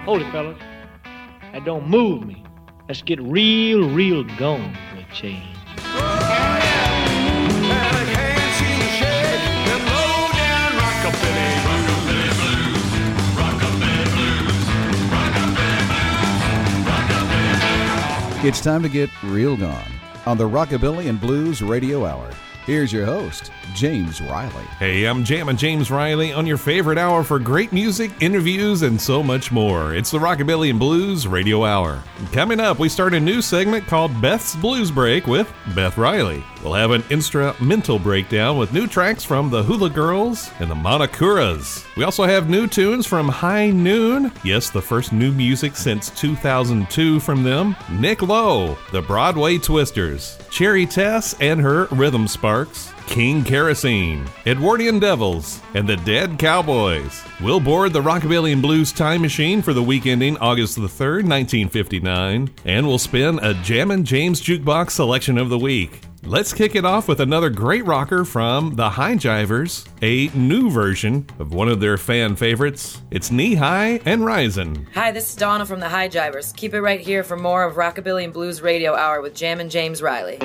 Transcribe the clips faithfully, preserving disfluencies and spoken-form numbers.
Hold it, fellas. That don't move me. Let's get real, real going for a change. It's time to get real gone on the Rockabilly and Blues Radio Hour. Here's your host, James Riley. Hey, I'm Jammin' James Riley on your favorite hour for great music, interviews, and so much more. It's the Rockabilly and Blues Radio Hour. Coming up, we start a new segment called Beth's Blues Break with Beth Riley. We'll have an instrumental breakdown with new tracks from the Hula Girls and the Monocuras. We also have new tunes from High Noon. Yes, the first new music since two thousand two from them. Nick Lowe, the Broadway Twisters, Cherry Tess and her Rhythm Sparks, King Kerosene, Edwardian Devils, and the Dead Cowboys. We'll board the Rockabilly and Blues time machine for the week ending August the third, nineteen fifty-nine, and we'll spin a Jammin' James Jukebox selection of the week. Let's kick it off with another great rocker from the High Jivers, a new version of one of their fan favorites. It's Knee High and Risin'. Hi, this is Donna from the High Jivers. Keep it right here for more of Rockabilly and Blues Radio Hour with Jammin' James Riley.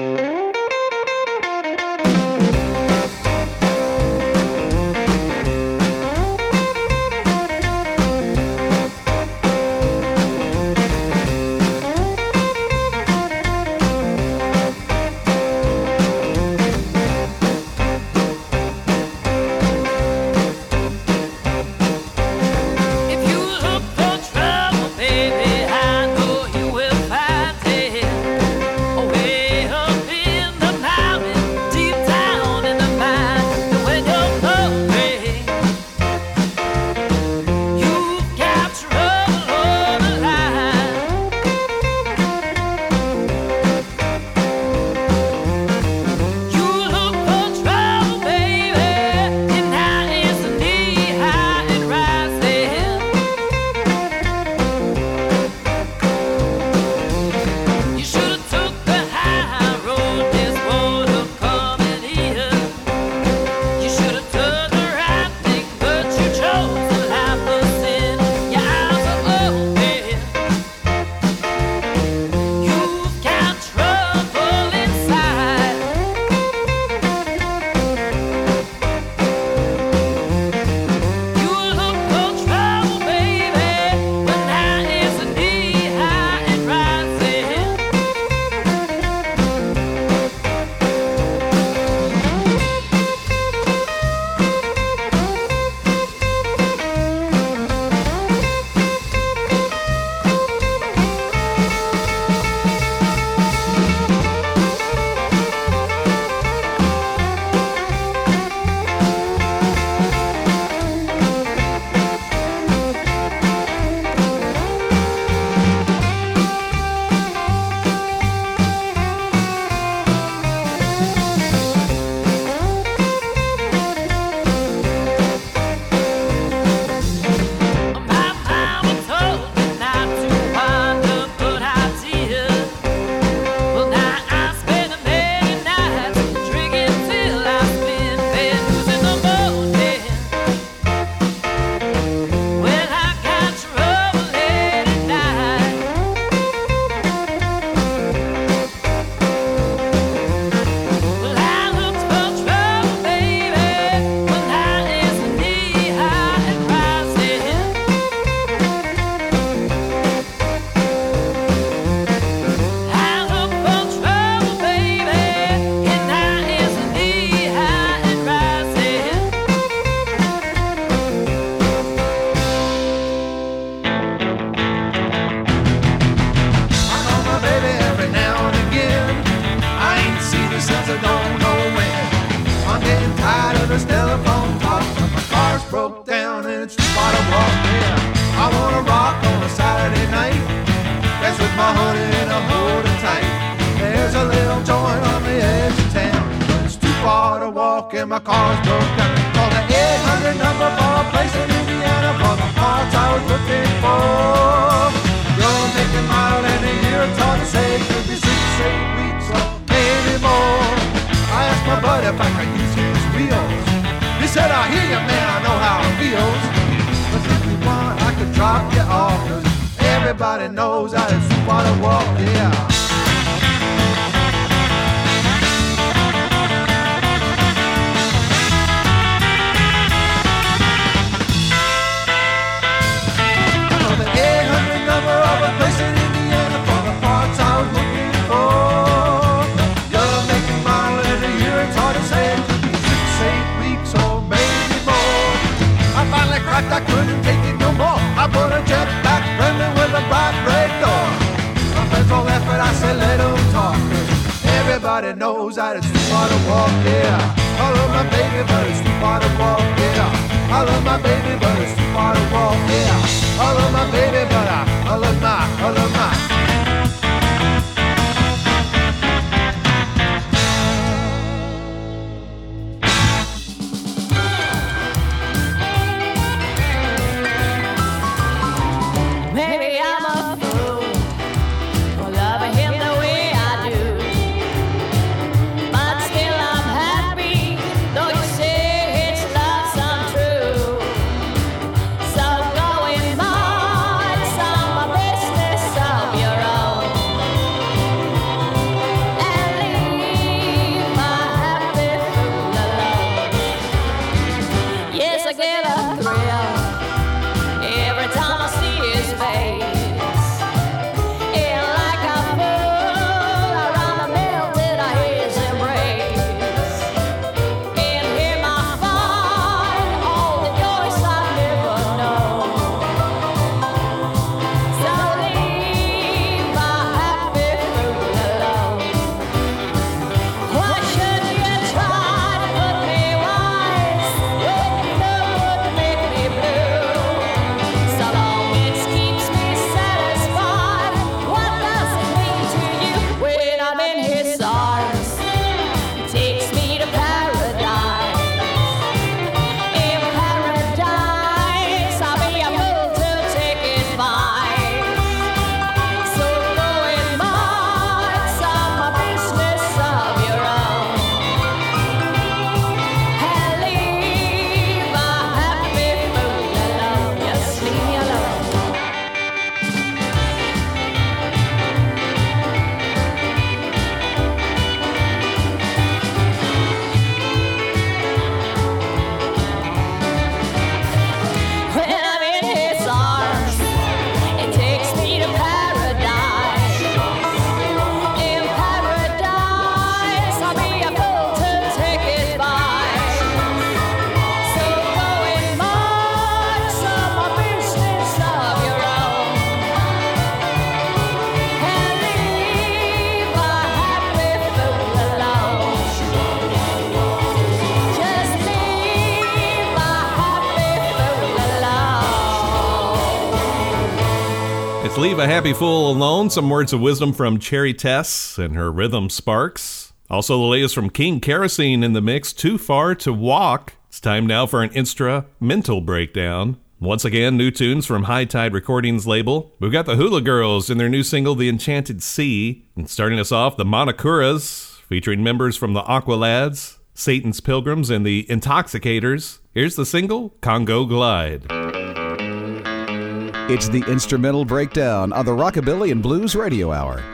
My car's broke down. Call the eight hundred number for a place in Indiana for the parts I was looking for. You're making mile and a year, it's hard to say. Could be six, eight weeks or maybe more. I asked my buddy if I could use his wheels. He said, I hear you, man, I know how it feels. But if you want, I could try. drop you off, 'cause everybody knows how to Sweetwater walk, yeah. I couldn't take it no more. I put a jet black Bremlin with a bright red door. My friends all laugh, but I say let them talk. Everybody knows how to Sweetwater walk, yeah. I love my baby, but it's Sweetwater walk, yeah. I love my baby, but it's Sweetwater walk, yeah. I love my baby, but I, I love my, I love my. Leave a Happy Fool Alone. Some words of wisdom from Cherry Tess and her Rhythm Sparks. Also the latest from King Kerosene in the mix, Too Far to Walk. It's time now for an instrumental breakdown. Once again, new tunes from High Tide Recordings label. We've got the Hula Girls in their new single, The Enchanted Sea. And starting us off, the Monocuras, featuring members from the Aqualads, Satan's Pilgrims, and the Intoxicators. Here's the single, Congo Glide. It's the instrumental breakdown on the Rockabilly and Blues Radio Hour.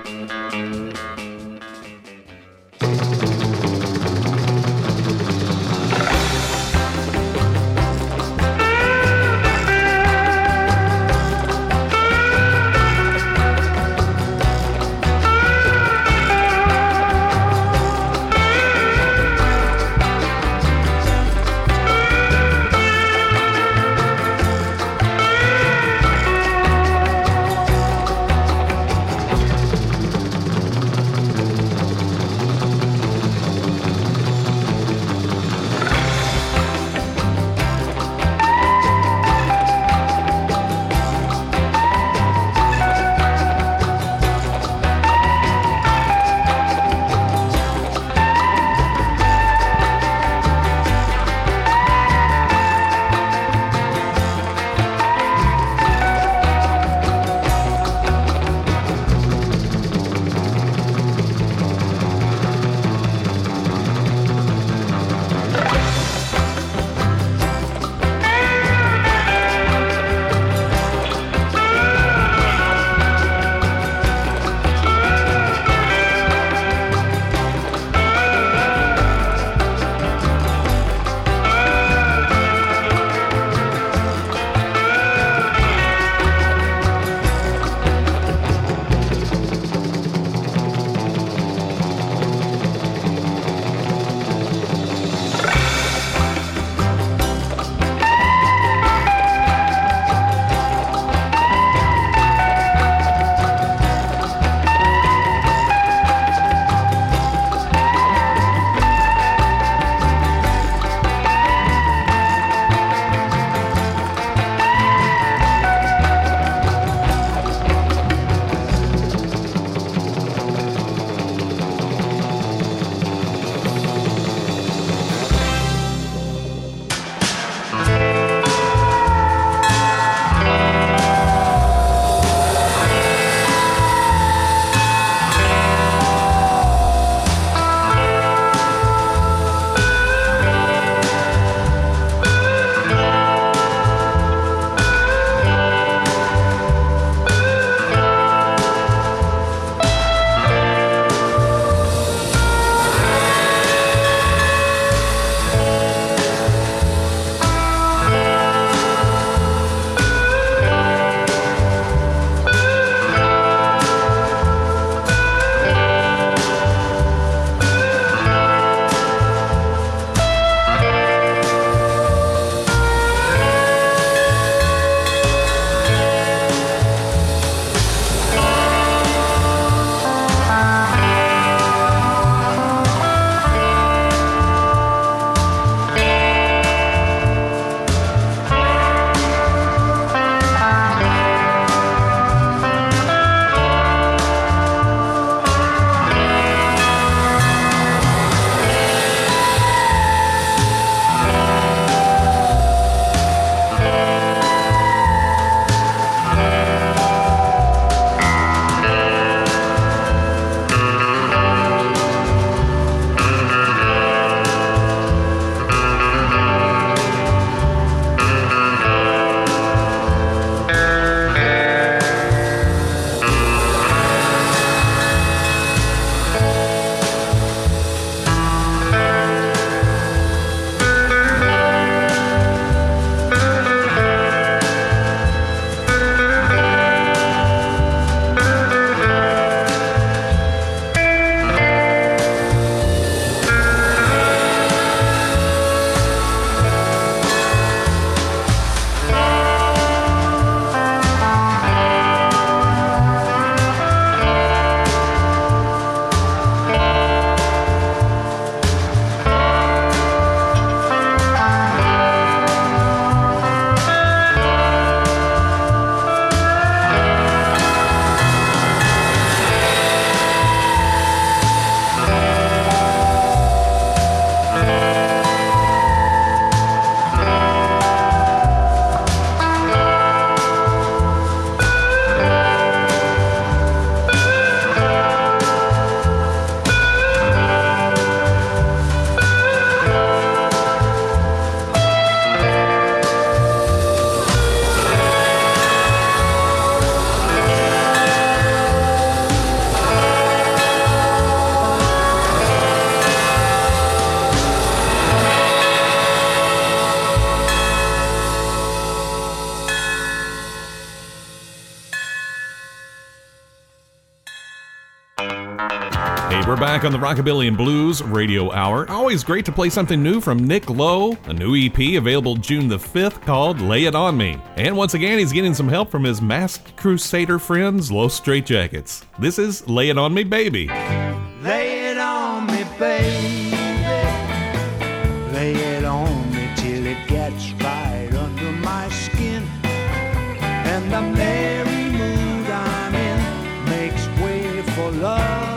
We're back on the Rockabilly and Blues Radio Hour. Always great to play something new from Nick Lowe, a new E P available June the fifth called Lay It On Me. And once again, he's getting some help from his masked crusader friends, Los Straitjackets. This is Lay It On Me, Baby. Lay it on me, baby. Lay it on me till it gets right under my skin. And the merry mood I'm in makes way for love.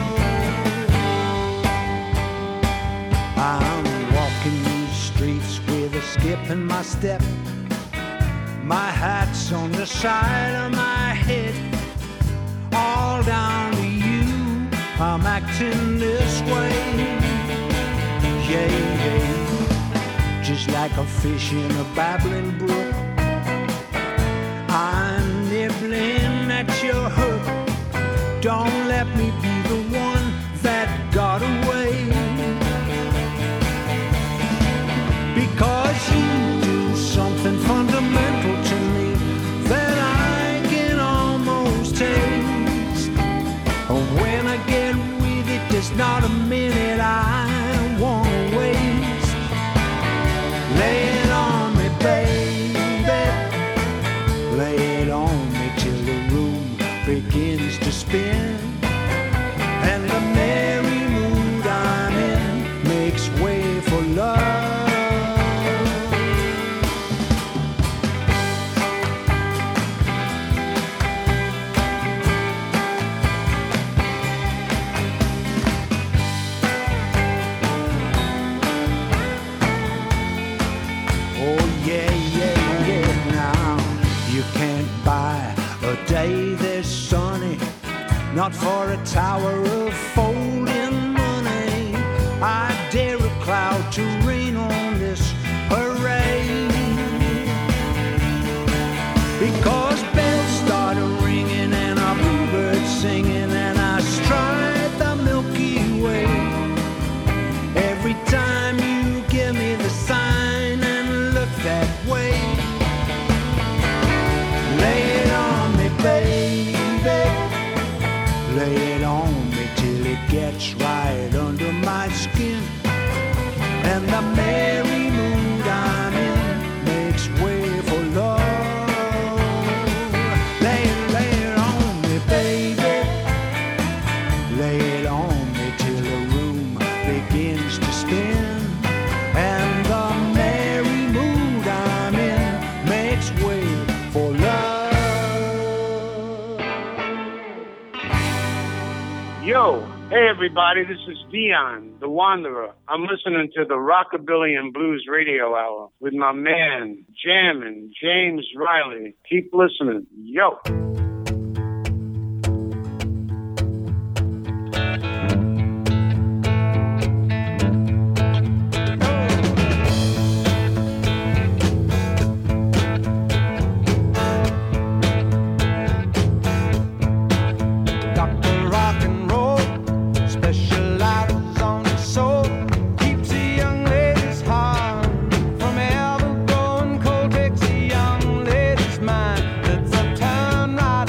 I'm walking these streets with a skip in my step. My hat's on the side of my head. All down to you, I'm acting this way. Yeah, yeah. Just like a fish in a babbling brook, I'm nibbling at your hook. Don't let me be the one that got away. Because you do something fundamental to me that I can almost taste. When I get with it, there's not a minute I wanna waste. Lay it on me, baby. Lay it on me till the room begins to spin. And the merry mood I'm in makes way for love. Day that's sunny, not for a tower of folding money. I dare a cloud to rain on this parade. Because bells started ringing and our bluebirds singing, and I stride the Milky Way. Every time you give me the sign and look that way. Lay it on me, baby. Lay it on me till it gets right under my skin. And the merry mood I'm in makes way for love. Lay it, lay it on me, baby. Lay it on me till the room begins to spin. And the merry mood I'm in makes way for love. Yo, hey everybody, this is Dion, the Wanderer. I'm listening to the Rockabilly and Blues Radio Hour with my man, Jammin' James Riley. Keep listening. Yo. From ever going cold, takes a young lady's mind. It's a turn right.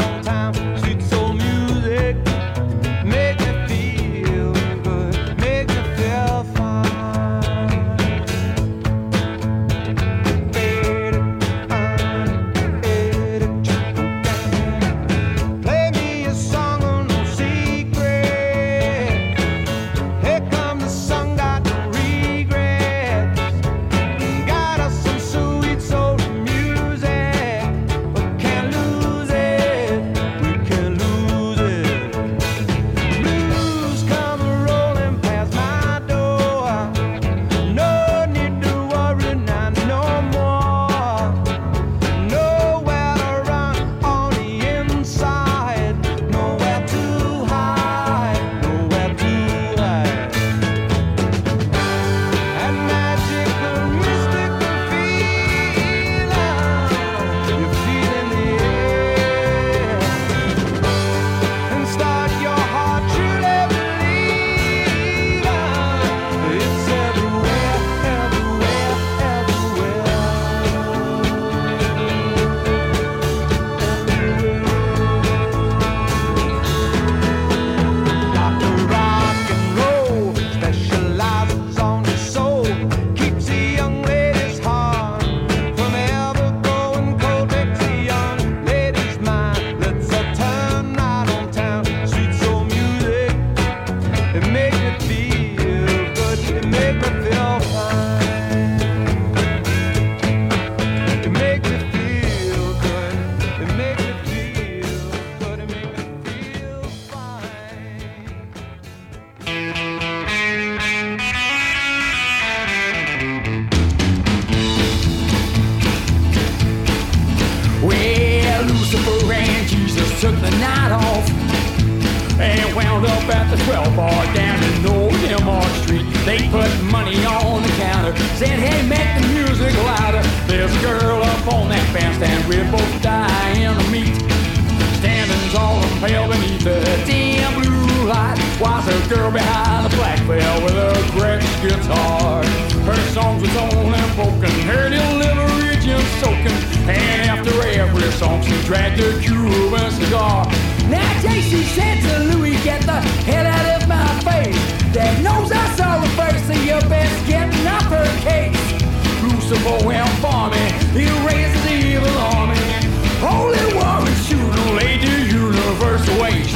twelve bar down in Old Elmore Street. They put money on the counter, said, hey, make the music louder. There's a girl up on that bandstand, we're both dying to meet. Standing tall and pale beneath the dim blue light was a girl behind the black veil with a Gretsch guitar. Her songs were torn and broken, her delivery just soaking. And after every song she dragged a Cuban cigar. Now J C said to Louis, get the hell out of my face. Dad knows I saw her first, so you best getting up her case. Lucifer went for me, he raised the evil army. Holy war and shooting laid the universe waste.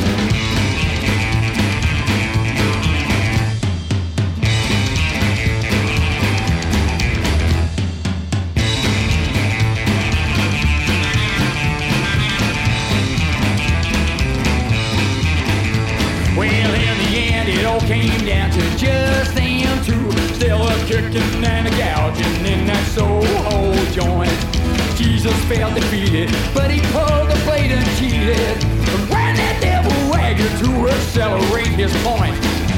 Well, in the end, it all came down to just them two. Still a kicking and a gouging in that Soho joint. Jesus felt defeated, but he pulled the plate and cheated. And ran that devil wagon to accelerate his point.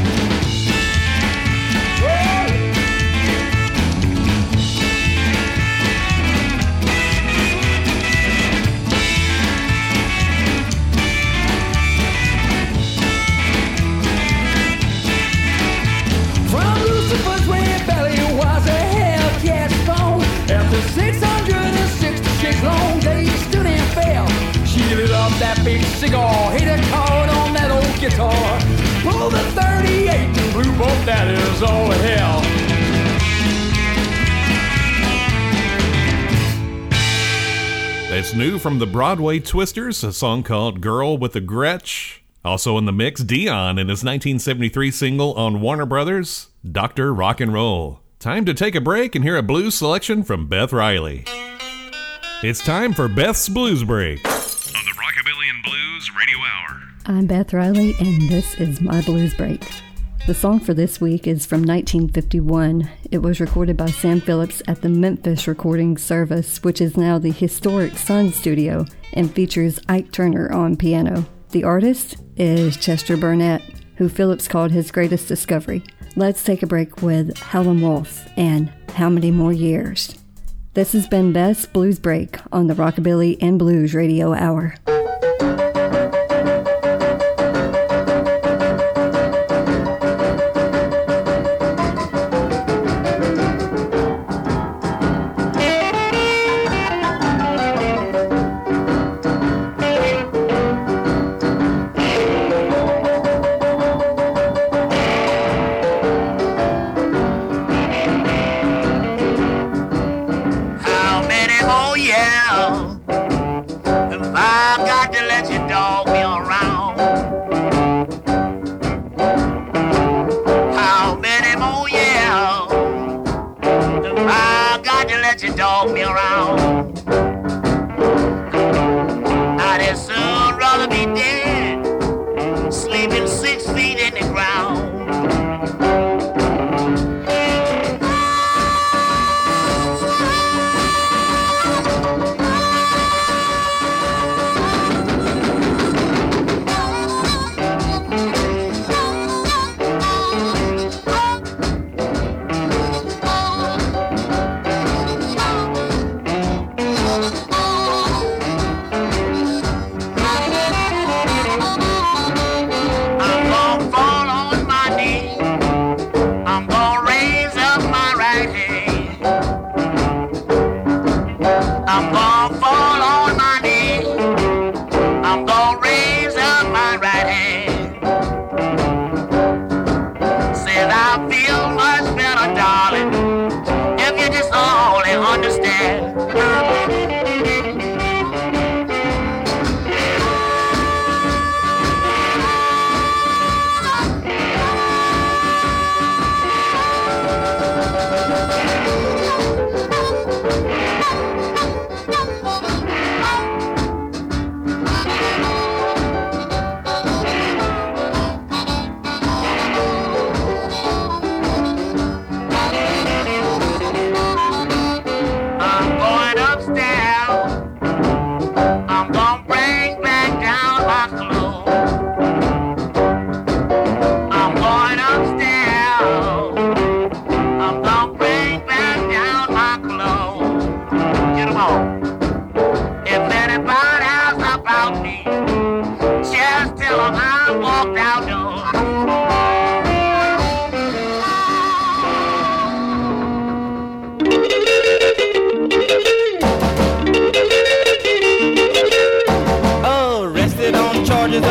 From Lucifer's red belly was a Hellcat's bone. After six hundred sixty-six long days stood and fell, she lit up that big cigar, hit a chord on that old guitar, pulled the thirty-eight and blew both that is all to hell. That's new from the Broadway Twisters, a song called Girl with a Gretsch. Also in the mix, Dion and his nineteen seventy-three single on Warner Brothers, Doctor Rock and Roll. Time to take a break and hear a blues selection from Beth Riley. It's time for Beth's Blues Break on the Rockabilly and Blues Radio Hour. I'm Beth Riley, and this is my Blues Break. The song for this week is from nineteen fifty-one. It was recorded by Sam Phillips at the Memphis Recording Service, which is now the historic Sun Studio, and features Ike Turner on piano. The artist is Chester Burnett, who Phillips called his greatest discovery. Let's take a break with Howlin' Wolf and How Many More Years. This has been Beth's Blues Break on the Rockabilly and Blues Radio Hour. Thank you.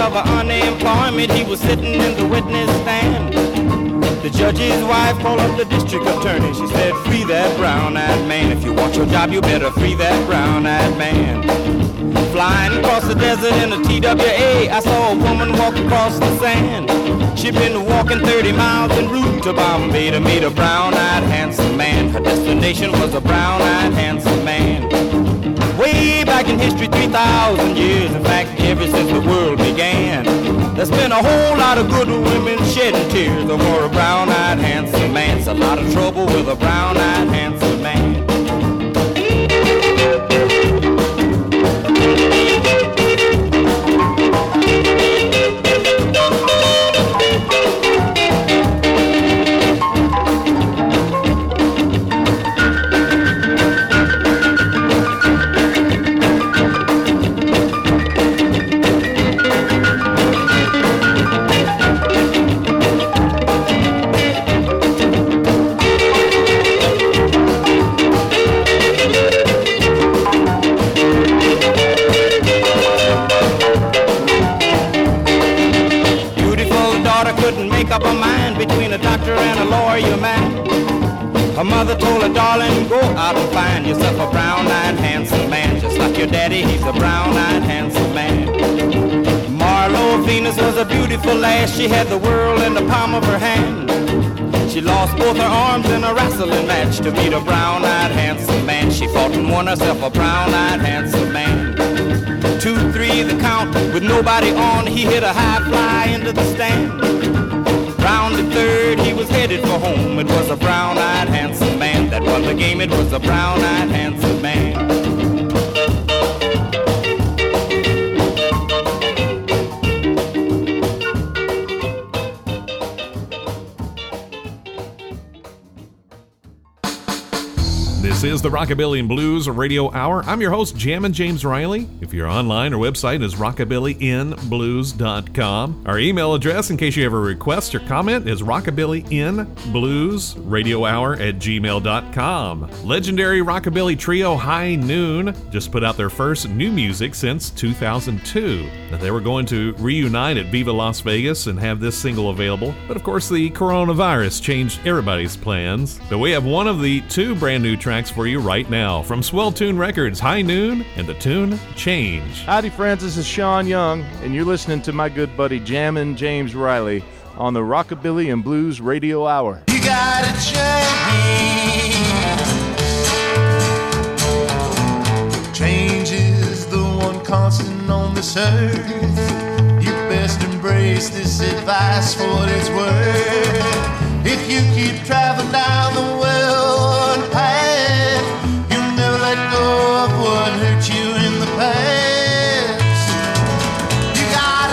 of unemployment, he was sitting in the witness stand. The judge's wife called up the district attorney. She said, free that brown-eyed man. If you want your job, you better free that brown-eyed man. Flying across the desert in a T W A, I saw a woman walk across the sand. She'd been walking thirty miles en route to Bombay to meet a brown-eyed handsome man. Her destination was a brown-eyed handsome man. Way back in history, three thousand years, in fact, ever since the world began, there's been a whole lot of good women shedding tears over a brown-eyed handsome man. It's a lot of trouble with a brown-eyed handsome man. Up a mind between a doctor and a lawyer man. Her mother told her, darling, go out and find yourself a brown-eyed handsome man. Just like your daddy, he's a brown-eyed handsome man. Marlo Venus was a beautiful lass. She had the world in the palm of her hand. She lost both her arms in a wrestling match to meet a brown-eyed handsome man. She fought and won herself a brown-eyed handsome man. Two, three, the count with nobody on. He hit a high fly into the stand. Round the third, he was headed for home. It was a brown-eyed handsome man that won the game. It was a brown-eyed handsome man. This is the Rockabilly and Blues Radio Hour. I'm your host, Jammin' James Riley. If you're online, our website is rockabilly in blues dot com. Our email address, in case you have a request or comment, is rockabillyin blues radio hour at gmail dot com. Legendary rockabilly trio High Noon just put out their first new music since two thousand two. Now, they were going to reunite at Viva Las Vegas and have this single available, but of course the coronavirus changed everybody's plans. But we have one of the two brand new tracks for you right now from Swell Tune Records, High Noon, and the tune Change. Howdy, friends. This is Sean Young, and you're listening to my good buddy Jammin' James Riley on the Rockabilly and Blues Radio Hour. You gotta change. Change is the one constant on this earth. You best embrace this advice for what it's worth. If you keep traveling down the well-worn path, you'll never let go of what hurt you in the past. You gotta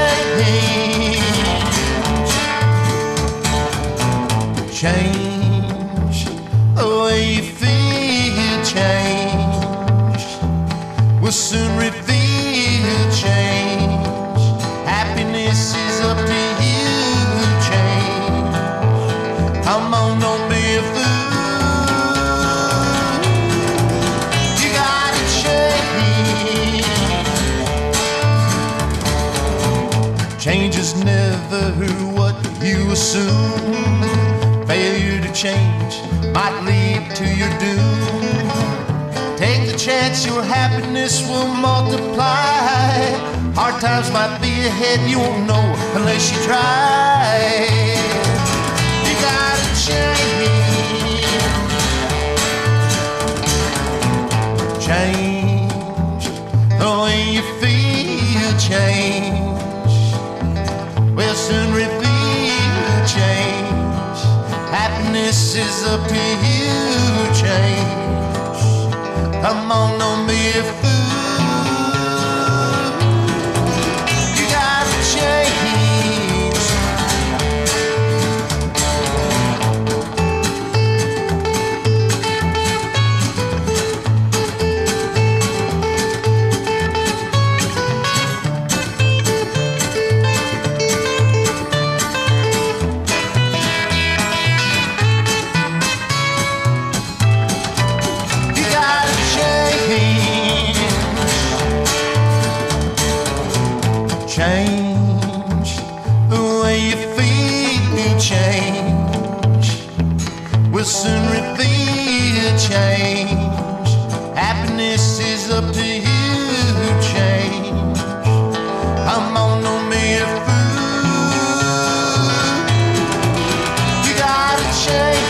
change. Change the way you feel. Change will soon reveal. Change. Happiness is up to you. Change. Come on, don't be a fool. You gotta change. Change is never what you assume. Failure to change might lead to your doom. Take the chance, your happiness will multiply. Hard times might be ahead, you won't know unless you try. You gotta change. Change the way you feel. Change will soon reveal. Change. Happiness is up to you. Change. Come on, don't be a fool. You gotta change. You gotta change. will soon reveal change. Happiness is up to you, change. Come on, don't be a fool. You gotta change.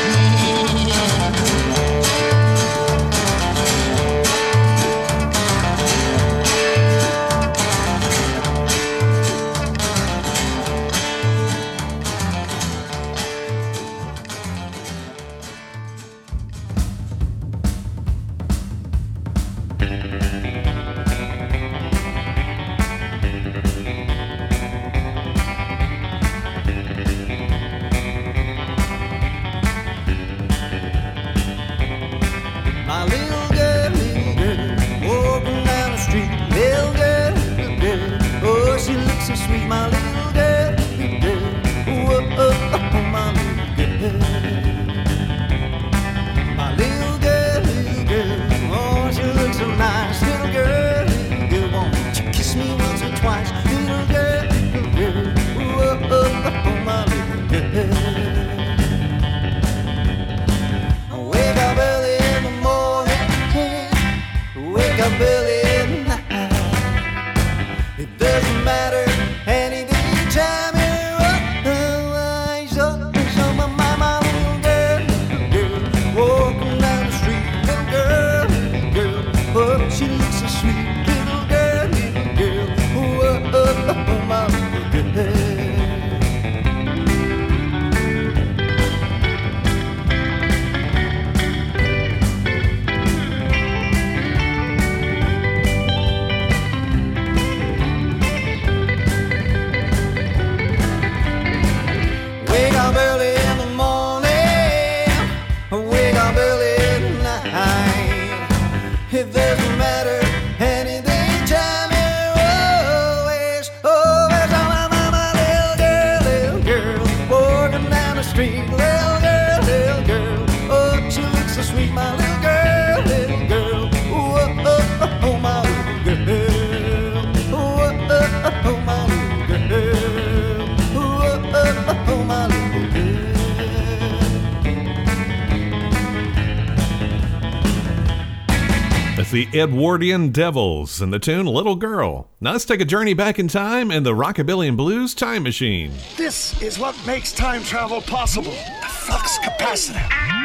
The Edwardian Devils and the tune Little Girl. Now let's take a journey back in time in the Rockabilly and Blues Time Machine. This is what makes time travel possible. The flux capacitor.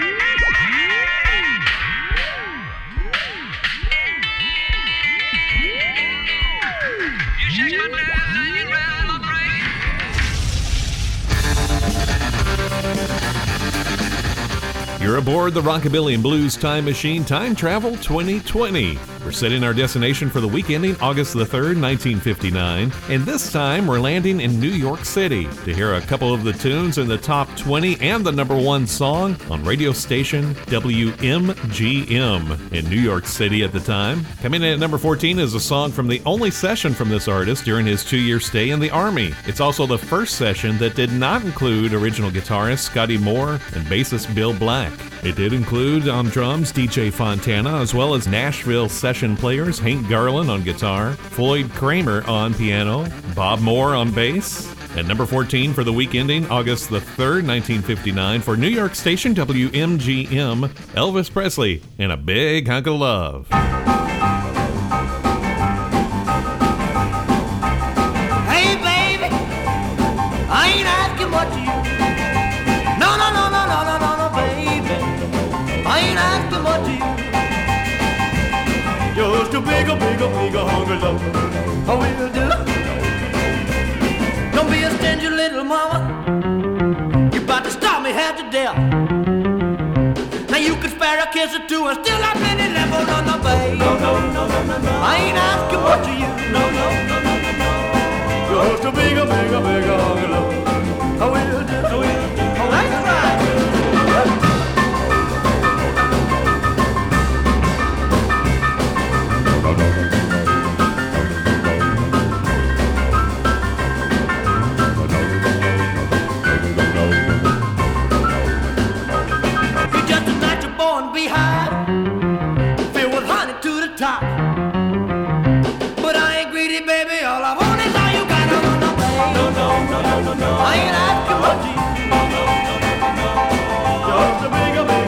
You're aboard the Rockabilly and Blues Time Machine Time Travel twenty twenty. We're setting our destination for the week ending August the third, nineteen fifty-nine, and this time we're landing in New York City to hear a couple of the tunes in the top twenty and the number one song on radio station W M G M in New York City at the time. Coming in at number fourteen is a song from the only session from this artist during his two-year stay in the Army. It's also the first session that did not include original guitarist Scotty Moore and bassist Bill Black. It did include on drums D J Fontana, as well as Nashville session players Hank Garland on guitar, Floyd Kramer on piano, Bob Moore on bass. At number fourteen for the week ending August the third, nineteen fifty-nine, for New York station W M G M, Elvis Presley and A Big Hunk of Love. Hey baby, I ain't asking what you. No, no, no, no, no, no, no, no, baby, I ain't asking what you. Just a big, a big, a big, a hunk of love. I will do. Don't be a stingy little mama. You about to stop me half to death. Now you can spare a kiss or two and still have many levels on the bay. No, no, no, no, no, no. I ain't asking what to you. No, no, no, no, no, no. Just a big, a big, a big, a hunk of love. I will do. I will do. Oh, that's right. I ain't asking what you. No, no, no, no, no, no. Just a big, a big.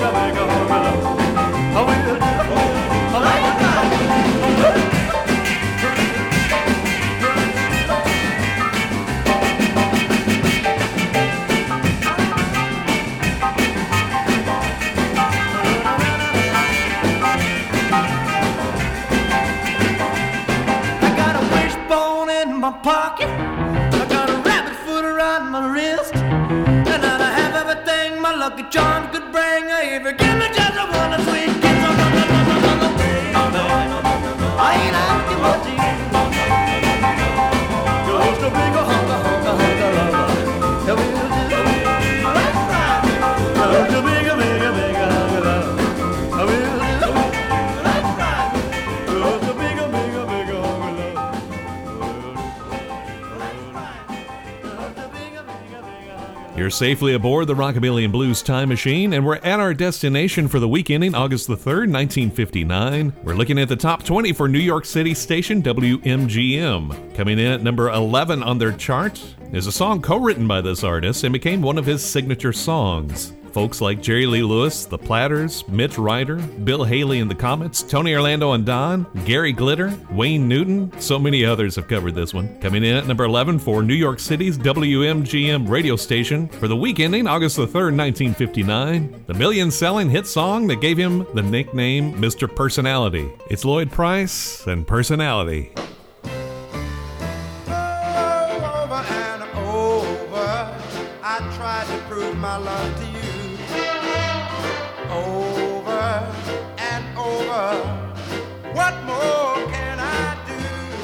if you give me just a one or sweet kiss, oh, no, no, no, no, no, no, baby. I ain't asking much of you. Just a big hunka, hunka, hunka lover. That will do. That's right. Just a big, big, big hunka lover. I will do. That's right. Just a big, big, big hunka lover. You're safely aboard the Rockabilly and Blues Time Machine, and we're at our destination for the week ending August the third, nineteen fifty-nine. We're looking at the top twenty for New York City station W M G M. Coming in at number eleven on their chart is a song co-written by this artist and became one of his signature songs. Folks like Jerry Lee Lewis, The Platters, Mitch Ryder, Bill Haley and the Comets, Tony Orlando and Don, Gary Glitter, Wayne Newton, so many others have covered this one. Coming in at number eleven for New York City's W M G M radio station for the week ending August the third, nineteen fifty-nine, the million-selling hit song that gave him the nickname Mister Personality. It's Lloyd Price and Personality. Over and over, I tried to prove my love to you. Over and over, what more can I do?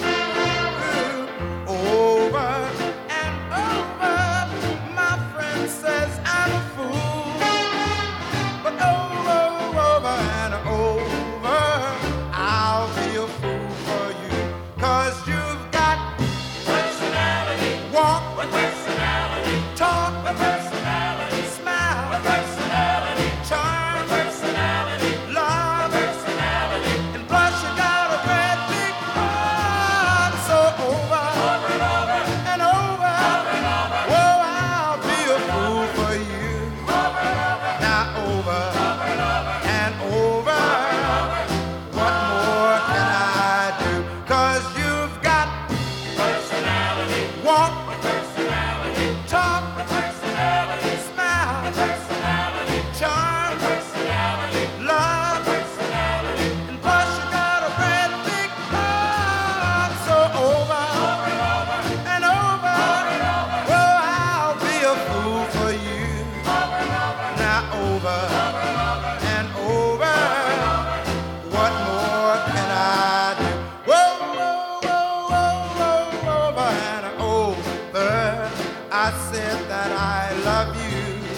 Over and over, my friend says I'm a fool. But over, over and over, I'll be a fool for you. 'Cause you've got personality, walk with personality, talk with personality, smile with personality, charm with personality, love with personality, and plus you got a great big heart. So over, over and over, and over, over and over, whoa, I'll be a fool for you. Over and over, now over, over and over, and over, what more can I do? 'Cause you've got personality, walk with personality, talk with personality, smile with personality, charm with personality, love with personality, and plus you got a great big heart. So over, over and over, and over, over and over, well, I'll be a fool for you. Over and over, now over, over and over, and over, what more can I do? Whoa, whoa, whoa, whoa, whoa, over and over, I said that I love you.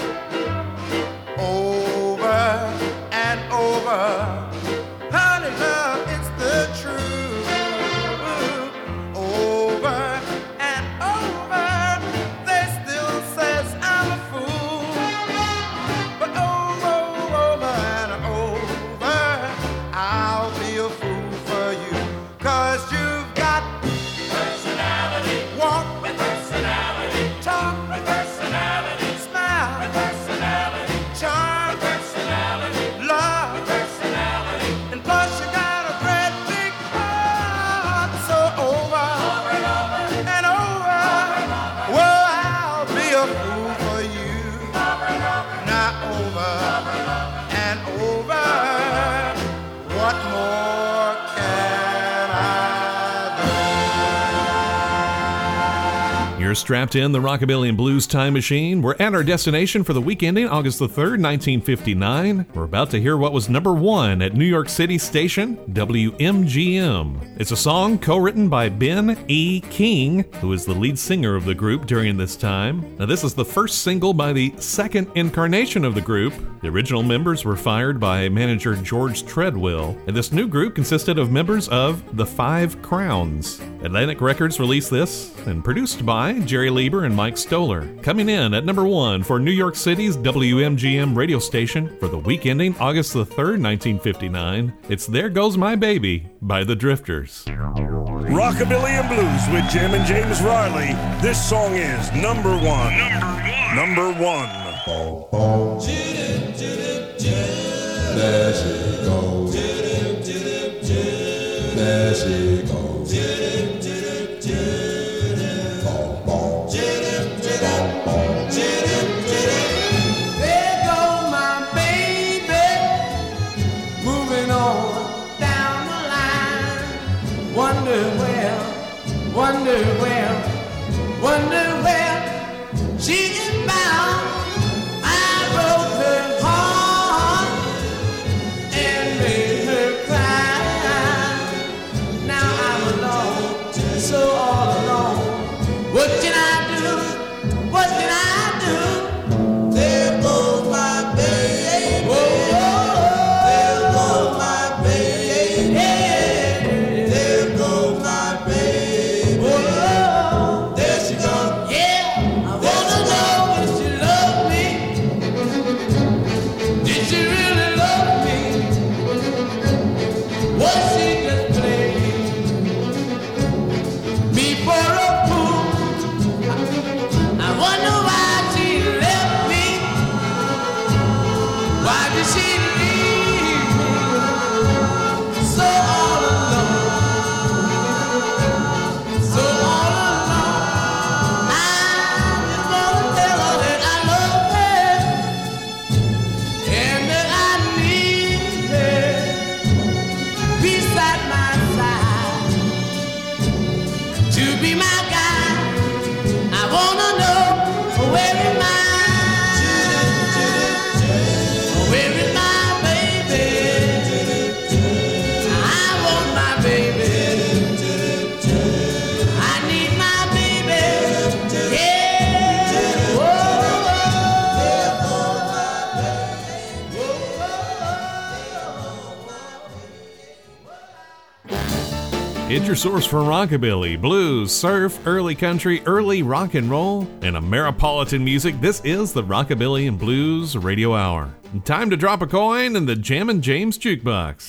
Over and over, honey, love, it's the truth. Over and over, they still says I'm a fool. But over, over and over, I'll be a fool for you. 'Cause you've got personality, walk with personality, talk with personality, smile with personality, charm with personality, love with personality, and plus you got a great big heart. So over, over and over, and over, well, I'll be a fool for you. Over and over, now over, and over, what more can I do? You're strapped in the Rockabilly and Blues Time Machine. We're at our destination for the week ending August the third, nineteen fifty-nine. We're about to hear what was number one at New York City station W M G M. It's a song co-written by Ben E. King, who is the lead singer of the group during this time. Now, this is the first single by the second incarnation of the group. The original members were fired by manager George Treadwell, and this new group consisted of members of the Five Crowns. Atlantic Records released this, and produced by Jerry Lieber and Mike Stoller. Coming in at number one for New York City's W M G M radio station for the week ending August the third, nineteen fifty-nine, it's There Goes My Baby by the Drifters. Rockabilly and Blues with Jim and James Riley. This song is number one. Number one. Number one. There she goes. There she goes. There goes my baby, moving on down the line. Wonder where, wonder where, wonder where she is bound. I wrote her heart she really loved me? Was she just playing me for a fool? I wonder why she left me. Why did she leave me so all alone? So all alone. I just wanna tell her that I love her and that I need her beside my side to be my guide. I wanna know where am I? Where is my baby? I want my baby. I need my baby. Yeah. It's your source for rockabilly, blues, surf, early country, early rock and roll, and Ameripolitan music. This is the Rockabilly and Blues Radio Hour. Time to drop a coin in the Jammin' James Jukebox.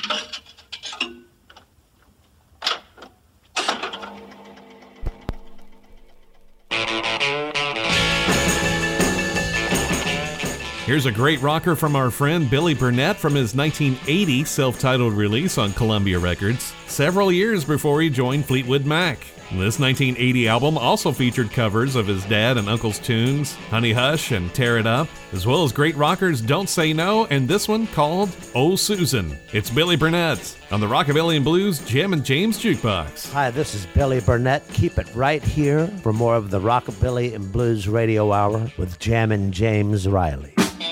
Here's a great rocker from our friend Billy Burnett from his nineteen eighty self-titled release on Columbia Records, several years before he joined Fleetwood Mac. This nineteen eighty album also featured covers of his dad and uncle's tunes, Honey Hush and Tear It Up, as well as great rockers Don't Say No and this one called Oh Susan. It's Billy Burnett on the Rockabilly and Blues Jammin' James Jukebox. Hi, this is Billy Burnett. Keep it right here for more of the Rockabilly and Blues Radio Hour with Jammin' James Riley.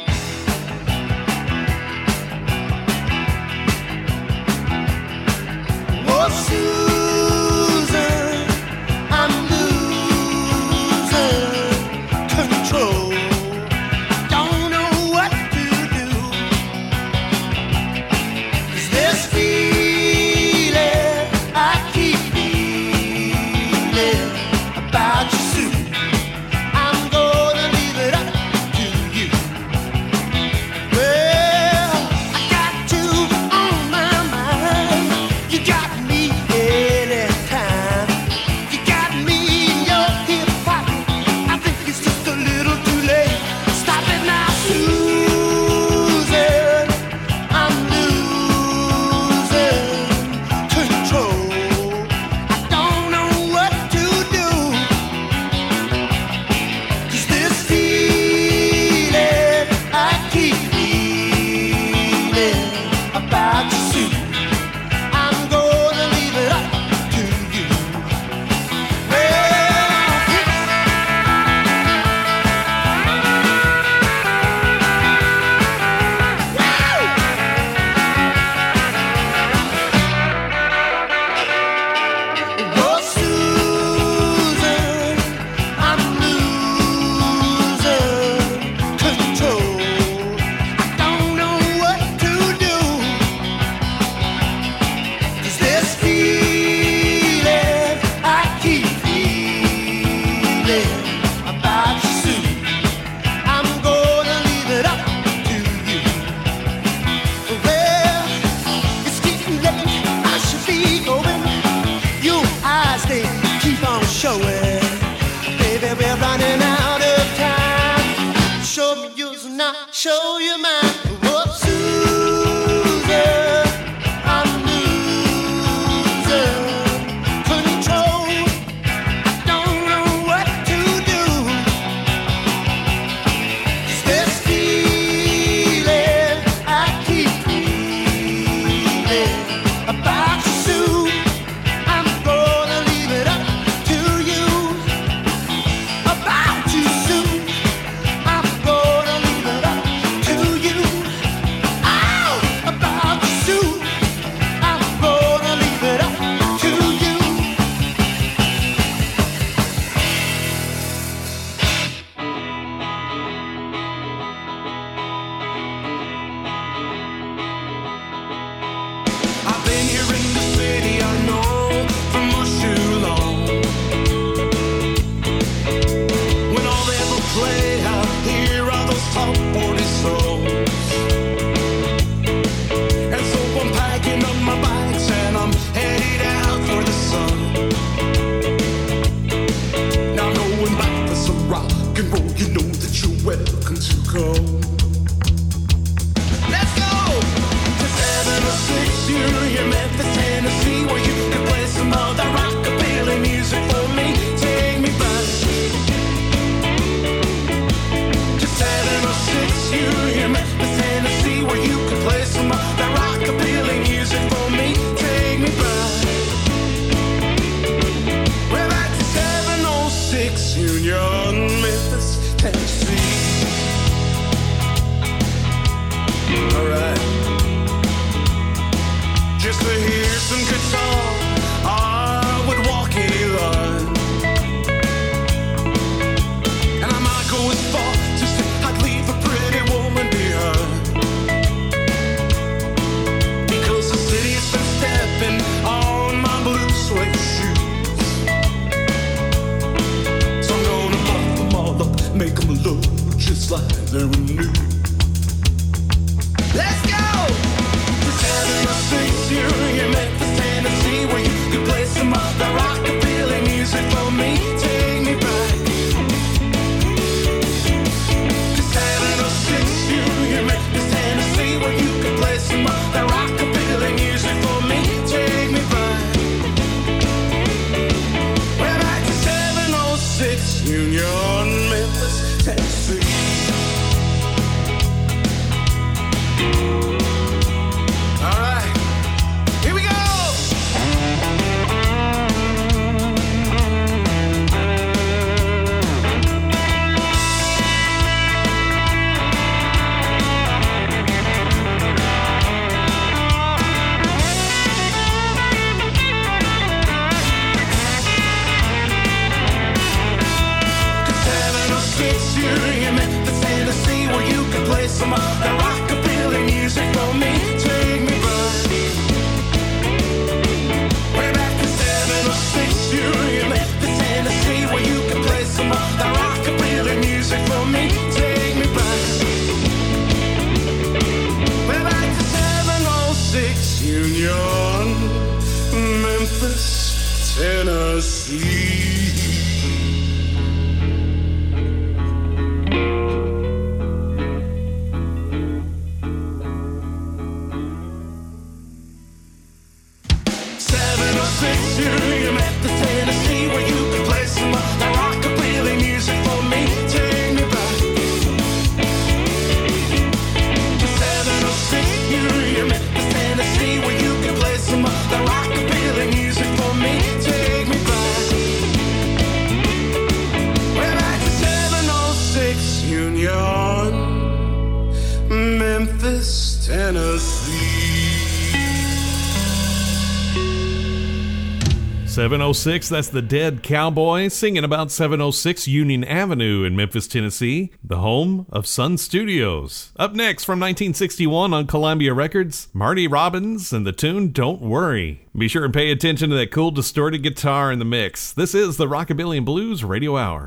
Oh, Susan, I'm losing control. Don't know what to do. 'Cause this feeling I keep feeling about you, Sue. I'm gonna leave it up to you. Tennessee. seven oh six, you're Memphis, Tennessee, where you can play some of the rockabilly music for me. Take me back. seven oh six, you're Memphis, Tennessee, where you can play some of the rockabilly music for me. Take me back. Well, that's seven oh six Union, Memphis, Tennessee. seven oh six, that's the Dead Cowboy singing about seven oh six Union Avenue in Memphis, Tennessee, the home of Sun Studios. Up next, from nineteen sixty-one on Columbia Records, Marty Robbins and the tune Don't Worry. Be sure and pay attention to that cool distorted guitar in the mix. This is the Rockabilly and Blues Radio Hour.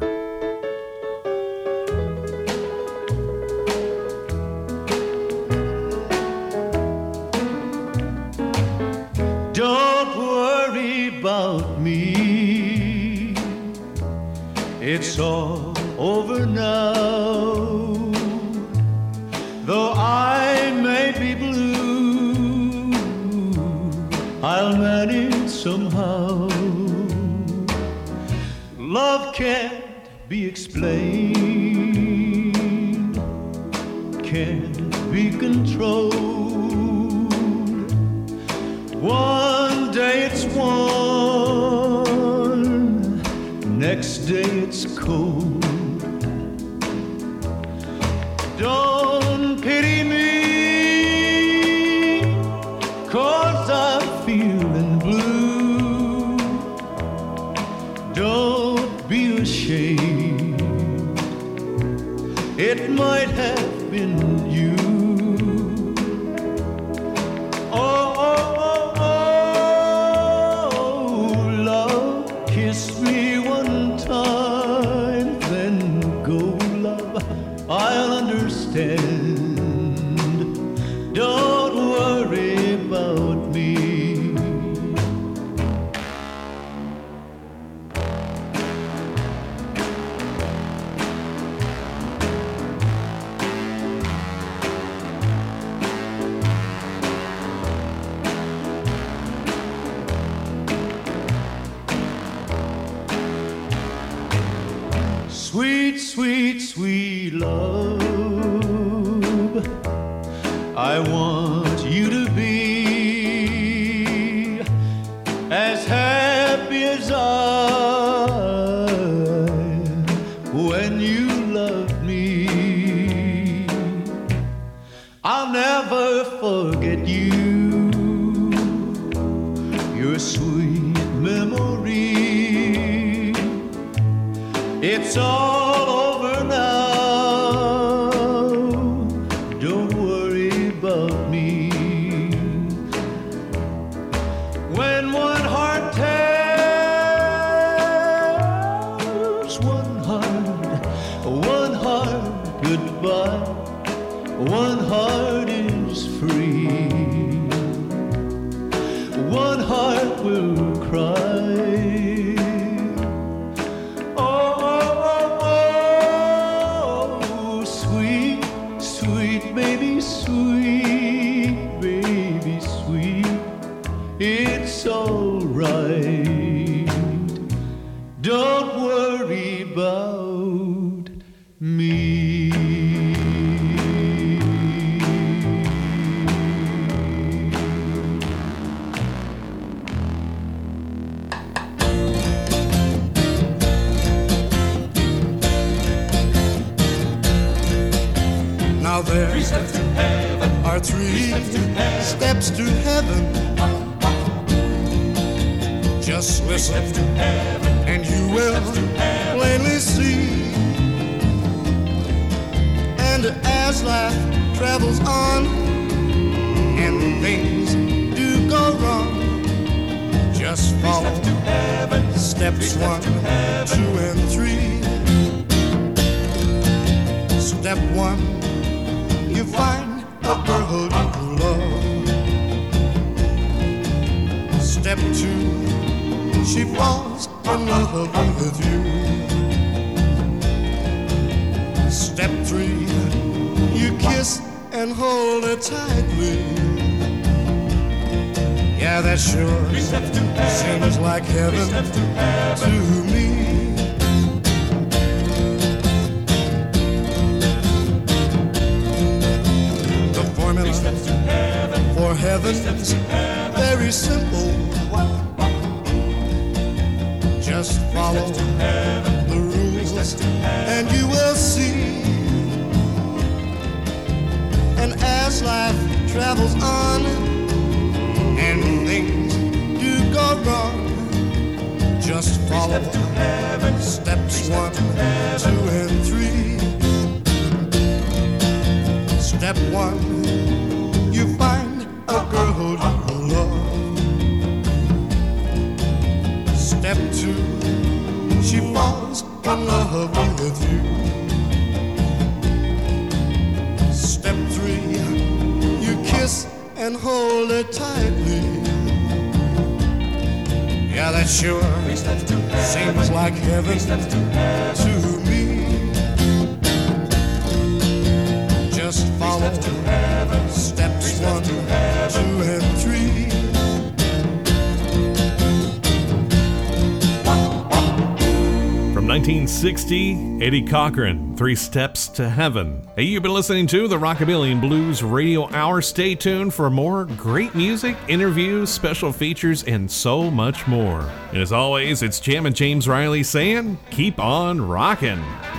Don't worry about me, it's all over now. Though I may be blue, I'll manage somehow. Love can't be explained, can't be controlled. One day it's warm, next day it's cold. Don't pity me, 'cause I'm feeling blue. Don't be ashamed, it might have been you. Oh, oh, kiss me one time, then go, love, I'll understand. Don't worry about me. Sweet, sweet, sweet love, I want you to be as happy as I when you love me. I'll never forget you, your sweet memory. It's all over now, don't worry about me. When one heart tells one heart, one heart goodbye, one heart is free, one heart will cry. All right, don't worry about me. Now there three steps to heaven. Are three, three steps, to steps to heaven. Just listen, and you will plainly see. And as life travels on, and things do go wrong, just follow steps one, two, and three. Step one, you find a girl you love. Step two, she falls in love with you. Step three, you kiss and hold her tightly. Yeah, that sure seems like heaven to me. The formula for heaven's very simple. Just follow the rules and you will see. And as life travels on and things do go wrong, just follow steps one, two, and three. Step one, you find a girl you love. Step two, she falls in love with you. Step three, you kiss and hold her tightly. Yeah, that sure seems like heaven to me. Just follow steps one, two, and three. nineteen sixty, Eddie Cochran, Three Steps to Heaven. Hey, you've been listening to the Rockabilly and Blues Radio Hour. Stay tuned for more great music, interviews, special features, and so much more. And as always, it's Jammin' James Riley saying, keep on rockin'.